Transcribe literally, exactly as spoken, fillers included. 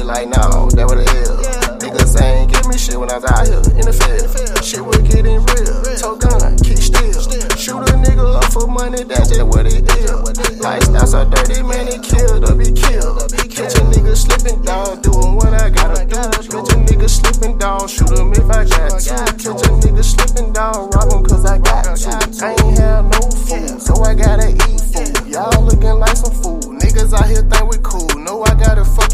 like, no, that what it is. Niggas ain't give me shit when I was out here in the field. Shit was getting real. Toe gun, keep still. Shoot a nigga up for money, that's just what it is. Lifestyle so dirty, man, it killed or be killed. Catch a nigga slipping, dog, doing what I gotta do. Catch a nigga slipping, dog, shoot him if I got to. Catch a nigga slipping, dog, rob him cause I got to. I ain't have no food, so I gotta eat.